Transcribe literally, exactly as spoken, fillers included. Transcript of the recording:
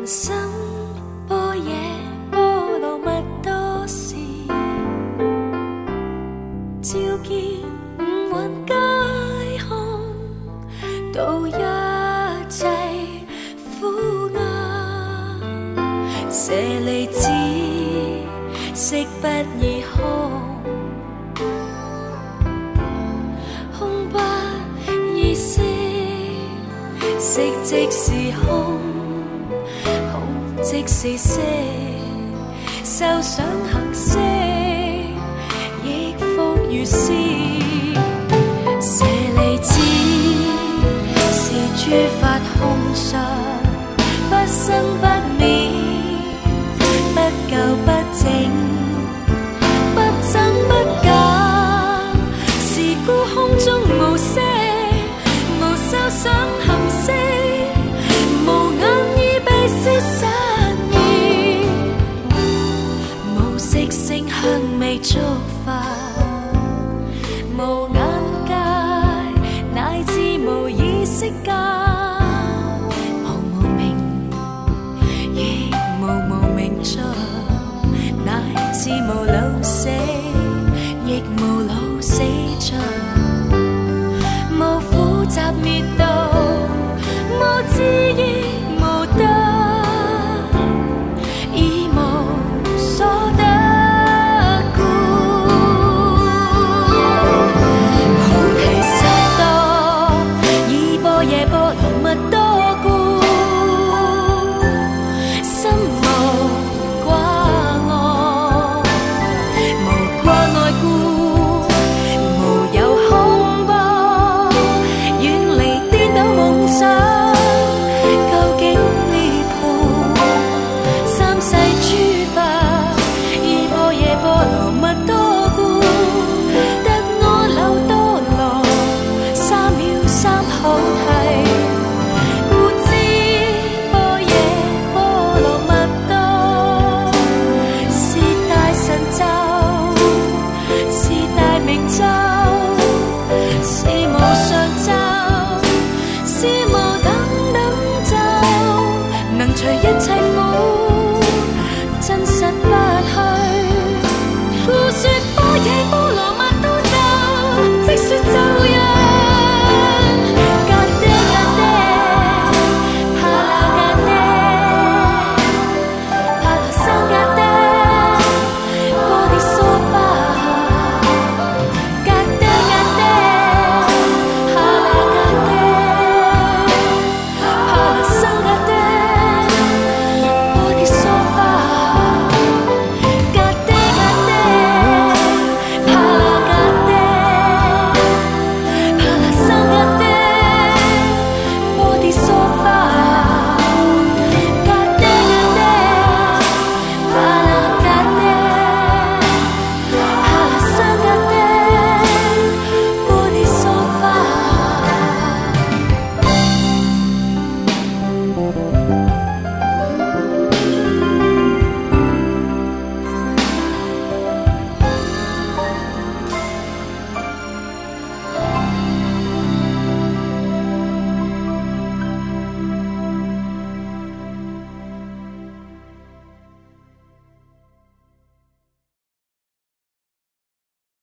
心般若波羅蜜多時，照見五蘊皆空，度一切苦厄。舍利子，色不異空，空不異色，色即是空，空即是色，受想行識，亦復如是。舍利子，是諸法空相，不生不滅，不垢不淨，不增不減，是故空中無色，無受想行識，無眼耳鼻舌身意，無色聲香味觸法，無眼界，乃至無意識界，無無明，亦無無明盡，乃至無老死，亦無老死盡，無苦集滅道，無智亦無得，已無所得故。菩提薩埵以般若波羅蜜多故，心無掛礙，無掛礙故，無有恐怖，遠離顛倒夢想，究竟涅槃。三世諸法以般若波羅蜜多故，得阿耨多羅三藐三菩提。故知般若波羅蜜多，是大神咒，是大明咒，是無上咒，是無等等咒，能除一切苦，真實不